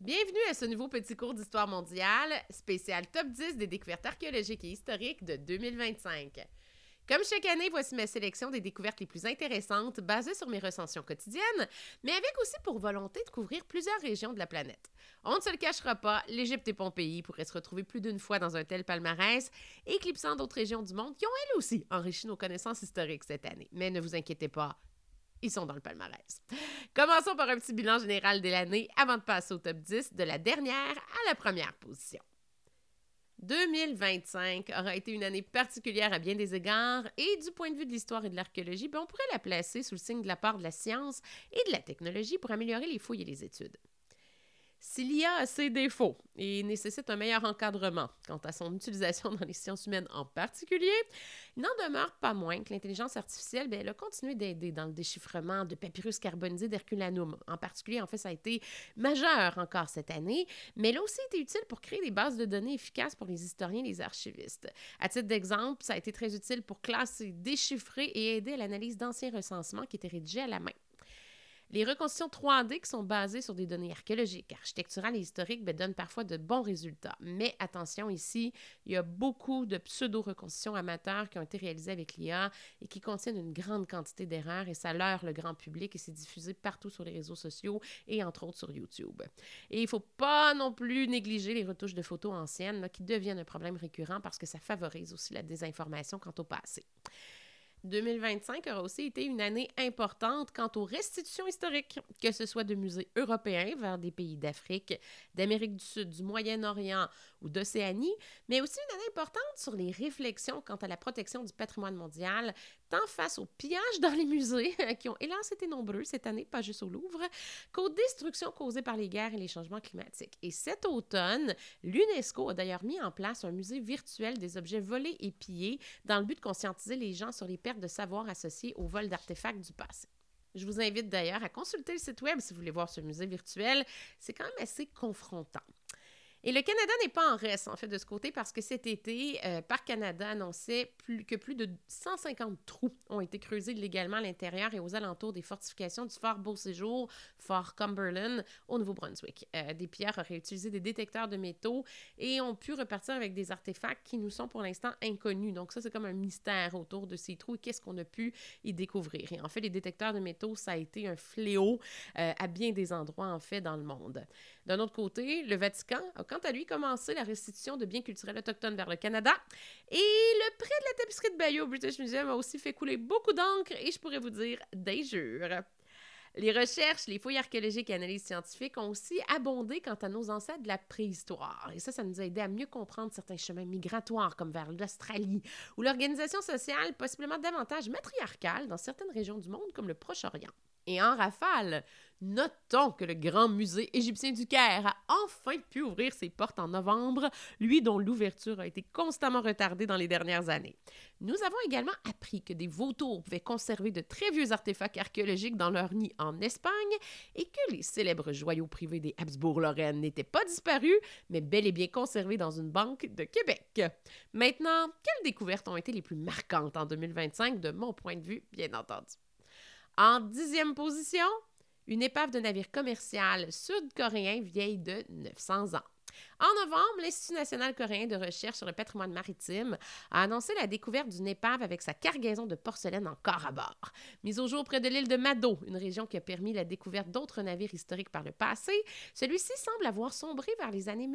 Bienvenue à ce nouveau petit cours d'histoire mondiale, spécial top 10 des découvertes archéologiques et historiques de 2025. Comme chaque année, voici ma sélection des découvertes les plus intéressantes basées sur mes recensions quotidiennes, mais avec aussi pour volonté de couvrir plusieurs régions de la planète. On ne se le cachera pas, l'Égypte et Pompéi pourraient se retrouver plus d'une fois dans un tel palmarès, éclipsant d'autres régions du monde qui ont elles aussi enrichi nos connaissances historiques cette année. Mais ne vous inquiétez pas, ils sont dans le palmarès. Commençons par un petit bilan général de l'année avant de passer au top 10 de la dernière à la première position. 2025 aura été une année particulière à bien des égards et du point de vue de l'histoire et de l'archéologie, on pourrait la placer sous le signe de l'apport de la science et de la technologie pour améliorer les fouilles et les études. Si l'IA a ses défauts et nécessite un meilleur encadrement quant à son utilisation dans les sciences humaines en particulier, il n'en demeure pas moins que l'intelligence artificielle, elle a continué d'aider dans le déchiffrement de papyrus carbonisés d'Herculanum. En particulier, en fait, ça a été majeur encore cette année, mais elle a aussi été utile pour créer des bases de données efficaces pour les historiens et les archivistes. À titre d'exemple, ça a été très utile pour classer, déchiffrer et aider à l'analyse d'anciens recensements qui étaient rédigés à la main. Les reconstitutions 3D qui sont basées sur des données archéologiques, architecturales et historiques donnent parfois de bons résultats. Mais attention ici, il y a beaucoup de pseudo-reconstitutions amateurs qui ont été réalisées avec l'IA et qui contiennent une grande quantité d'erreurs et ça leurre le grand public et c'est diffusé partout sur les réseaux sociaux et entre autres sur YouTube. Et il ne faut pas non plus négliger les retouches de photos anciennes qui deviennent un problème récurrent parce que ça favorise aussi la désinformation quant au passé. 2025 aura aussi été une année importante quant aux restitutions historiques, que ce soit de musées européens vers des pays d'Afrique, d'Amérique du Sud, du Moyen-Orient ou d'Océanie, mais aussi une année importante sur les réflexions quant à la protection du patrimoine mondial, tant face aux pillages dans les musées, qui ont hélas été nombreux cette année, pas juste au Louvre, qu'aux destructions causées par les guerres et les changements climatiques. Et cet automne, l'UNESCO a d'ailleurs mis en place un musée virtuel des objets volés et pillés dans le but de conscientiser les gens sur les pertes de savoir associées au vol d'artefacts du passé. Je vous invite d'ailleurs à consulter le site web si vous voulez voir ce musée virtuel. C'est quand même assez confrontant. Et le Canada n'est pas en reste, en fait, de ce côté, parce que cet été, Parc Canada annonçait que plus de 150 trous ont été creusés illégalement à l'intérieur et aux alentours des fortifications du Fort Beau-Séjour, Fort Cumberland, au Nouveau-Brunswick. Des pilleurs auraient utilisé des détecteurs de métaux et ont pu repartir avec des artefacts qui nous sont pour l'instant inconnus. Donc ça, c'est comme un mystère autour de ces trous et qu'est-ce qu'on a pu y découvrir. Et en fait, les détecteurs de métaux, ça a été un fléau à bien des endroits, en fait, dans le monde. D'un autre côté, le Vatican a quant à lui commencé la restitution de biens culturels autochtones vers le Canada et le prêt de la tapisserie de Bayeux au British Museum a aussi fait couler beaucoup d'encre et je pourrais vous dire d'injures. Les recherches, les fouilles archéologiques et analyses scientifiques ont aussi abondé quant à nos ancêtres de la préhistoire. Et ça nous a aidé à mieux comprendre certains chemins migratoires comme vers l'Australie ou l'organisation sociale possiblement davantage matriarcale dans certaines régions du monde comme le Proche-Orient. Et en rafale, notons que le grand musée égyptien du Caire a enfin pu ouvrir ses portes en novembre, lui dont l'ouverture a été constamment retardée dans les dernières années. Nous avons également appris que des vautours pouvaient conserver de très vieux artefacts archéologiques dans leur nid en Espagne et que les célèbres joyaux privés des Habsbourg-Lorraine n'étaient pas disparus, mais bel et bien conservés dans une banque de Québec. Maintenant, quelles découvertes ont été les plus marquantes en 2025 de mon point de vue, bien entendu? En 10e position, une épave de navire commercial sud-coréen vieille de 900 ans. En novembre, l'Institut national coréen de recherche sur le patrimoine maritime a annoncé la découverte d'une épave avec sa cargaison de porcelaine encore à bord. Mise au jour près de l'île de Mado, une région qui a permis la découverte d'autres navires historiques par le passé, celui-ci semble avoir sombré vers les années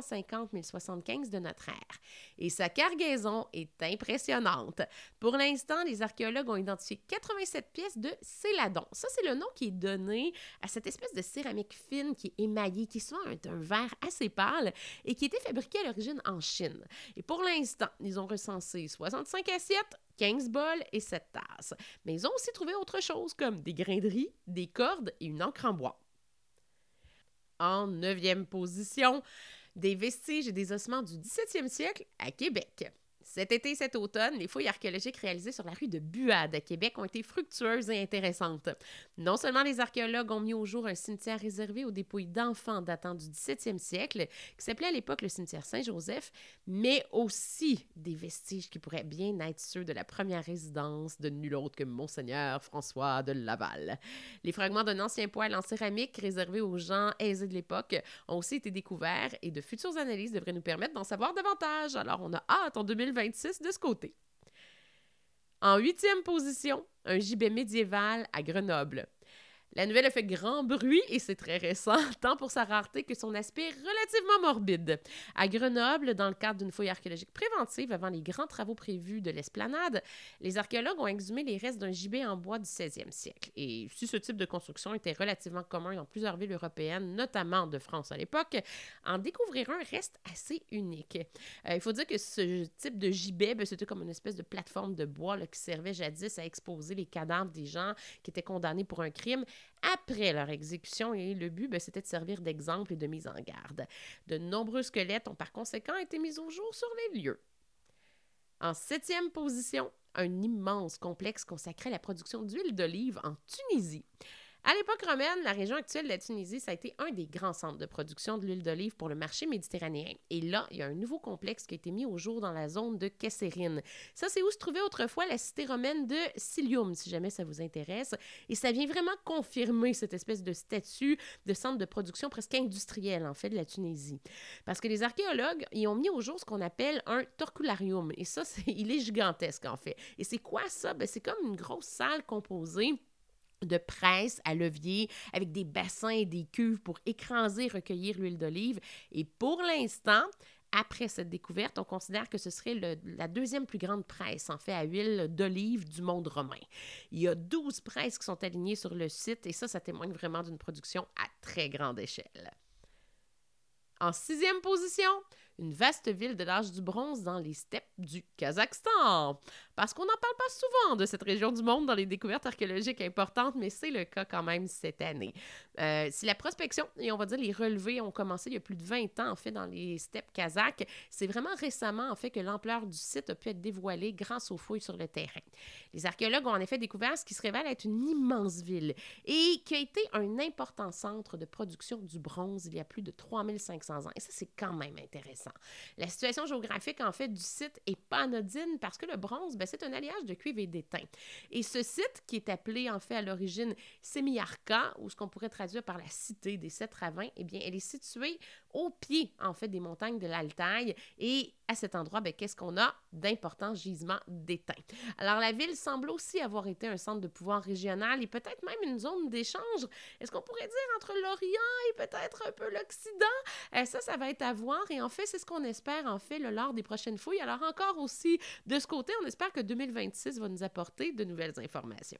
1150-1075 de notre ère. Et sa cargaison est impressionnante. Pour l'instant, les archéologues ont identifié 87 pièces de céladon. Ça, c'est le nom qui est donné à cette espèce de céramique fine qui est émaillée, qui est souvent un verre assez pâle et qui était fabriqué à l'origine en Chine. Et pour l'instant, ils ont recensé 65 assiettes, 15 bols et 7 tasses. Mais ils ont aussi trouvé autre chose comme des grains de riz, des cordes et une encre en bois. En 9e position, des vestiges et des ossements du 17e siècle à Québec. Cet été et cet automne, les fouilles archéologiques réalisées sur la rue de Buade à Québec ont été fructueuses et intéressantes. Non seulement les archéologues ont mis au jour un cimetière réservé aux dépouilles d'enfants datant du 17e siècle, qui s'appelait à l'époque le cimetière Saint-Joseph, mais aussi des vestiges qui pourraient bien être ceux de la première résidence de nul autre que Monseigneur François de Laval. Les fragments d'un ancien poêle en céramique réservé aux gens aisés de l'époque ont aussi été découverts et de futures analyses devraient nous permettre d'en savoir davantage. Alors, on a hâte en 2026 de ce côté. En 8e position, un gibet médiéval à Grenoble. La nouvelle a fait grand bruit et c'est très récent, tant pour sa rareté que son aspect relativement morbide. À Grenoble, dans le cadre d'une fouille archéologique préventive avant les grands travaux prévus de l'esplanade, les archéologues ont exhumé les restes d'un gibet en bois du 16e siècle. Et si ce type de construction était relativement commun dans plusieurs villes européennes, notamment de France à l'époque, en découvrir un reste assez unique. Il faut dire que ce type de gibet, c'était comme une espèce de plateforme de bois qui servait jadis à exposer les cadavres des gens qui étaient condamnés pour un crime après leur exécution, et le but, c'était de servir d'exemple et de mise en garde. De nombreux squelettes ont par conséquent été mis au jour sur les lieux. En 7e position, un immense complexe consacré à la production d'huile d'olive en Tunisie. À l'époque romaine, la région actuelle de la Tunisie, ça a été un des grands centres de production de l'huile d'olive pour le marché méditerranéen. Et là, il y a un nouveau complexe qui a été mis au jour dans la zone de Kessérine. Ça, c'est où se trouvait autrefois la cité romaine de Silium, si jamais ça vous intéresse. Et ça vient vraiment confirmer cette espèce de statut de centre de production presque industriel, en fait, de la Tunisie. Parce que les archéologues, ils ont mis au jour ce qu'on appelle un torcularium. Et ça, il est gigantesque, en fait. Et c'est quoi ça? C'est comme une grosse salle composée de presse à levier avec des bassins et des cuves pour écraser et recueillir l'huile d'olive. Et pour l'instant, après cette découverte, on considère que ce serait la deuxième plus grande presse, en fait, à huile d'olive du monde romain. Il y a 12 presses qui sont alignées sur le site et ça témoigne vraiment d'une production à très grande échelle. En 6e position, une vaste ville de l'âge du bronze dans les steppes du Kazakhstan. Parce qu'on n'en parle pas souvent de cette région du monde dans les découvertes archéologiques importantes, mais c'est le cas quand même cette année. Si la prospection et on va dire les relevés ont commencé il y a plus de 20 ans en fait dans les steppes kazakhs, c'est vraiment récemment en fait que l'ampleur du site a pu être dévoilée grâce aux fouilles sur le terrain. Les archéologues ont en effet découvert ce qui se révèle être une immense ville et qui a été un important centre de production du bronze il y a plus de 3500 ans. Et ça, c'est quand même intéressant. La situation géographique, en fait, du site est pas anodine parce que le bronze, c'est un alliage de cuivre et d'étain. Et ce site, qui est appelé, en fait, à l'origine Semiarka, ou ce qu'on pourrait traduire par la cité des 7 ravins, eh bien, elle est située au pied, en fait, des montagnes de l'Altaï. Et à cet endroit, qu'est-ce qu'on a? D'importants gisements d'étain. Alors, la ville semble aussi avoir été un centre de pouvoir régional et peut-être même une zone d'échange. Est-ce qu'on pourrait dire entre l'Orient et peut-être un peu l'Occident? Ça va être à voir. Et en fait, c'est ce qu'on espère, en fait, lors des prochaines fouilles. Alors, encore aussi, de ce côté, on espère que 2026 va nous apporter de nouvelles informations.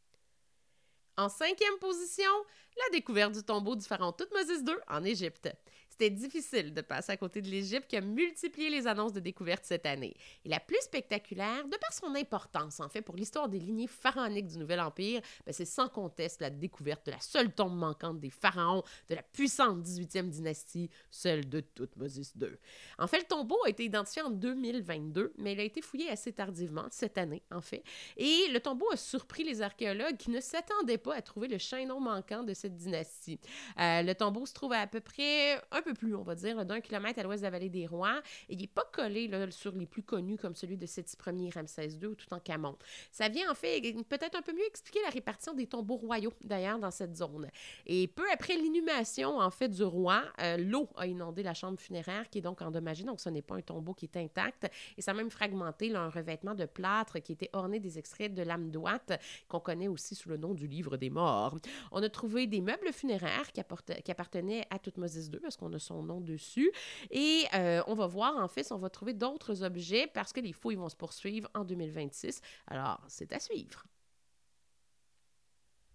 En 5e position, la découverte du tombeau du pharaon Thoutmôsis II en Égypte. C'était difficile de passer à côté de l'Égypte qui a multiplié les annonces de découverte cette année. Et la plus spectaculaire, de par son importance en fait pour l'histoire des lignées pharaoniques du Nouvel Empire, c'est sans conteste la découverte de la seule tombe manquante des pharaons de la puissante 18e dynastie, celle de Thoutmôsis II. En fait, le tombeau a été identifié en 2022, mais il a été fouillé assez tardivement, cette année en fait. Et le tombeau a surpris les archéologues qui ne s'attendaient pas à trouver le chaînon manquant de cette dynastie. Le tombeau se trouve à peu près un peu plus, on va dire, d'1 kilomètre à l'ouest de la vallée des Rois. Et il n'est pas collé sur les plus connus comme celui de Séti Ier, Ramsès II ou Toutankhamon. Ça vient en fait peut-être un peu mieux expliquer la répartition des tombeaux royaux, d'ailleurs, dans cette zone. Et peu après l'inhumation, en fait, du roi, l'eau a inondé la chambre funéraire qui est donc endommagée. Donc, ce n'est pas un tombeau qui est intact. Et ça a même fragmenté un revêtement de plâtre qui était orné des extraits de l'âme d'Ouate, qu'on connaît aussi sous le nom du livre des morts. On a trouvé des meubles funéraires qui appartenaient à Thoutmôsis II parce qu'on a son nom dessus. Et on va voir, en fait, si on va trouver d'autres objets parce que les fouilles vont se poursuivre en 2026. Alors, c'est à suivre.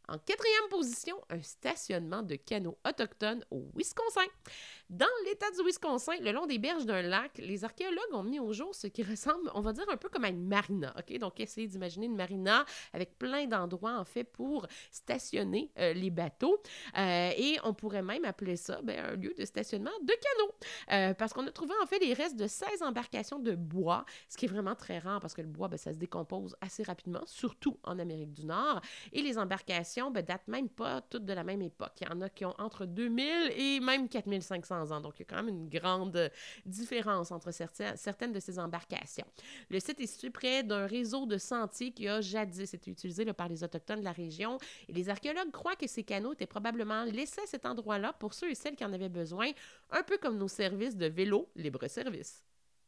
En quatrième position, un stationnement de canots autochtones au Wisconsin. Dans l'État du Wisconsin, le long des berges d'un lac, les archéologues ont mis au jour ce qui ressemble, on va dire, un peu comme à une marina. OK? Donc, essayez d'imaginer une marina avec plein d'endroits, en fait, pour stationner les bateaux. Et on pourrait même appeler ça un lieu de stationnement de canots. Parce qu'on a trouvé, en fait, les restes de 16 embarcations de bois, ce qui est vraiment très rare parce que le bois, ça se décompose assez rapidement, surtout en Amérique du Nord. Et les embarcations datent même pas toutes de la même époque. Il y en a qui ont entre 2000 et même 4500 ans. Donc, il y a quand même une grande différence entre certaines de ces embarcations. Le site est situé près d'un réseau de sentiers qui a jadis été utilisé par les Autochtones de la région. Et les archéologues croient que ces canaux étaient probablement laissés à cet endroit-là pour ceux et celles qui en avaient besoin, un peu comme nos services de vélo libre-service.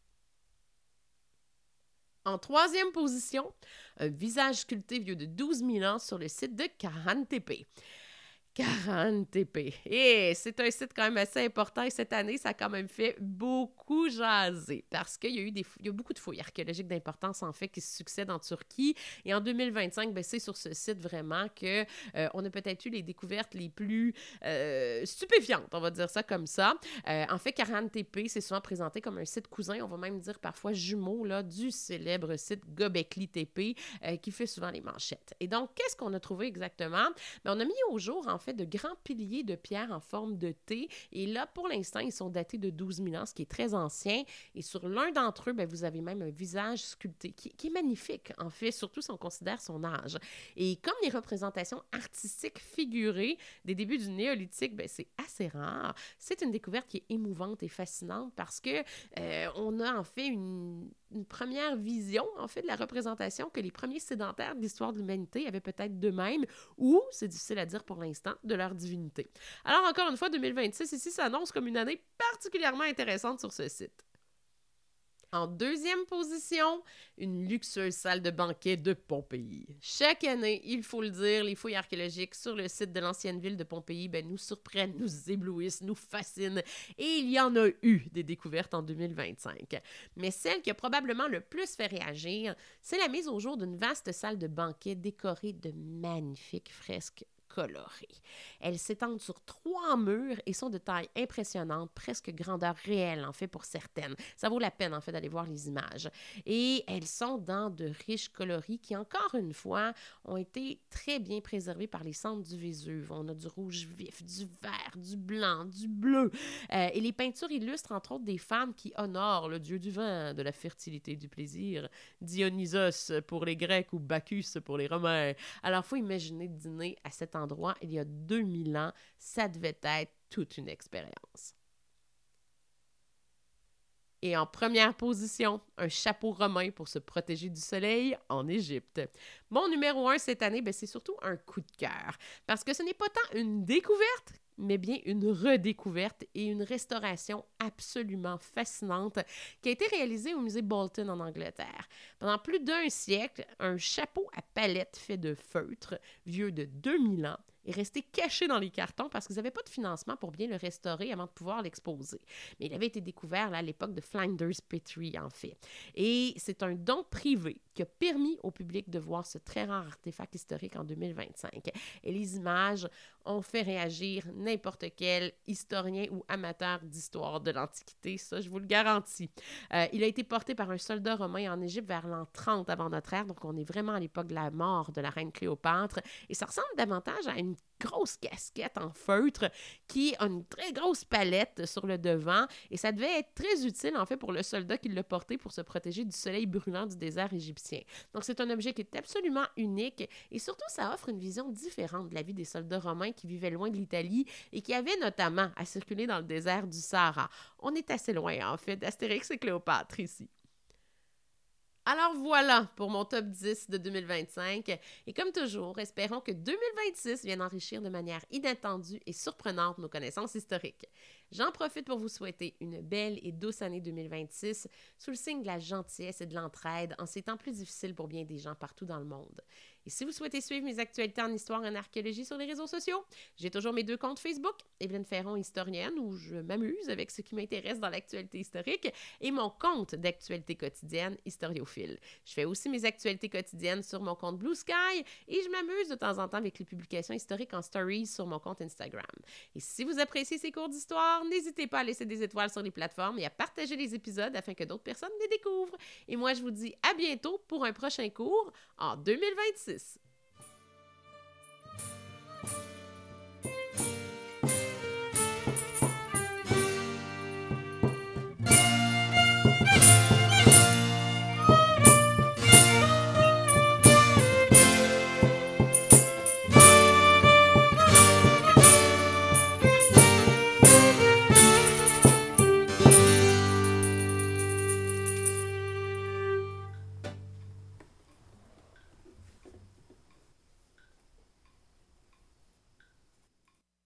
En troisième position, un visage sculpté vieux de 12 000 ans sur le site de Kahan-Tepe. Kahan-Tepe. Et c'est un site quand même assez important et cette année, ça a quand même fait beaucoup jaser parce qu'il y a eu il y a beaucoup de fouilles archéologiques d'importance en fait qui se succèdent en Turquie. Et en 2025, c'est sur ce site vraiment que on a peut-être eu les découvertes les plus stupéfiantes, on va dire ça comme ça. En fait, Kahan-Tepe, c'est souvent présenté comme un site cousin, on va même dire parfois jumeau là, du célèbre site Göbekli Tepe qui fait souvent les manchettes. Et donc, qu'est-ce qu'on a trouvé exactement? On a mis au jour, en fait, de grands piliers de pierre en forme de T. Et là, pour l'instant, ils sont datés de 12 000 ans, ce qui est très ancien. Et sur l'un d'entre eux, vous avez même un visage sculpté qui est magnifique, en fait, surtout si on considère son âge. Et comme les représentations artistiques figurées des débuts du néolithique, c'est assez rare. C'est une découverte qui est émouvante et fascinante parce que on a en fait une première vision, en fait, de la représentation que les premiers sédentaires de l'histoire de l'humanité avaient peut-être d'eux-mêmes ou, c'est difficile à dire pour l'instant, de leur divinité. Alors, encore une fois, 2026, ici, s'annonce comme une année particulièrement intéressante sur ce site. En deuxième position, une luxueuse salle de banquet de Pompéi. Chaque année, il faut le dire, les fouilles archéologiques sur le site de l'ancienne ville de Pompéi nous surprennent, nous éblouissent, nous fascinent. Et il y en a eu des découvertes en 2025. Mais celle qui a probablement le plus fait réagir, c'est la mise au jour d'une vaste salle de banquet décorée de magnifiques fresques colorées. Elles s'étendent sur 3 murs et sont de taille impressionnante, presque grandeur réelle, en fait, pour certaines. Ça vaut la peine, en fait, d'aller voir les images. Et elles sont dans de riches coloris qui, encore une fois, ont été très bien préservés par les cendres du Vésuve. On a du rouge vif, du vert, du blanc, du bleu. Et les peintures illustrent, entre autres, des femmes qui honorent le dieu du vin, de la fertilité et du plaisir. Dionysos pour les Grecs ou Bacchus pour les Romains. Alors, il faut imaginer dîner à cet endroit il y a 2000 ans. Ça devait être toute une expérience. Et en première position, un chapeau romain pour se protéger du soleil en Égypte. Mon numéro 1 cette année, c'est surtout un coup de cœur. Parce que ce n'est pas tant une découverte, mais bien une redécouverte et une restauration absolument fascinante qui a été réalisée au musée Bolton en Angleterre. Pendant plus d'1 siècle, un chapeau à palette fait de feutre, vieux de 2000 ans, est resté caché dans les cartons parce qu'ils n'avaient pas de financement pour bien le restaurer avant de pouvoir l'exposer. Mais il avait été découvert là, à l'époque de Flinders Petrie, en fait. Et c'est un don privé qui a permis au public de voir ce très rare artefact historique en 2025. Et les images ont fait réagir n'importe quel historien ou amateur d'histoire de l'Antiquité, ça je vous le garantis. Il a été porté par un soldat romain en Égypte vers l'an 30 avant notre ère, donc on est vraiment à l'époque de la mort de la reine Cléopâtre, et ça ressemble davantage à une grosse casquette en feutre qui a une très grosse palette sur le devant, et ça devait être très utile en fait pour le soldat qui l'a porté pour se protéger du soleil brûlant du désert égyptien. Donc c'est un objet qui est absolument unique, et surtout ça offre une vision différente de la vie des soldats romains qui vivaient loin de l'Italie et qui avaient notamment à circuler dans le désert du Sahara. On est assez loin en fait d'Astérix et Cléopâtre ici. Alors voilà pour mon top 10 de 2025. Et comme toujours, espérons que 2026 vienne enrichir de manière inattendue et surprenante nos connaissances historiques. J'en profite pour vous souhaiter une belle et douce année 2026 sous le signe de la gentillesse et de l'entraide en ces temps plus difficiles pour bien des gens partout dans le monde. Et si vous souhaitez suivre mes actualités en histoire et en archéologie sur les réseaux sociaux, j'ai toujours mes 2 comptes Facebook, Evelyne Ferron, historienne, où je m'amuse avec ce qui m'intéresse dans l'actualité historique, et mon compte d'actualité quotidienne, Historiophile. Je fais aussi mes actualités quotidiennes sur mon compte Blue Sky et je m'amuse de temps en temps avec les publications historiques en stories sur mon compte Instagram. Et si vous appréciez ces cours d'histoire, n'hésitez pas à laisser des étoiles sur les plateformes et à partager les épisodes afin que d'autres personnes les découvrent. Et moi, je vous dis à bientôt pour un prochain cours en 2026.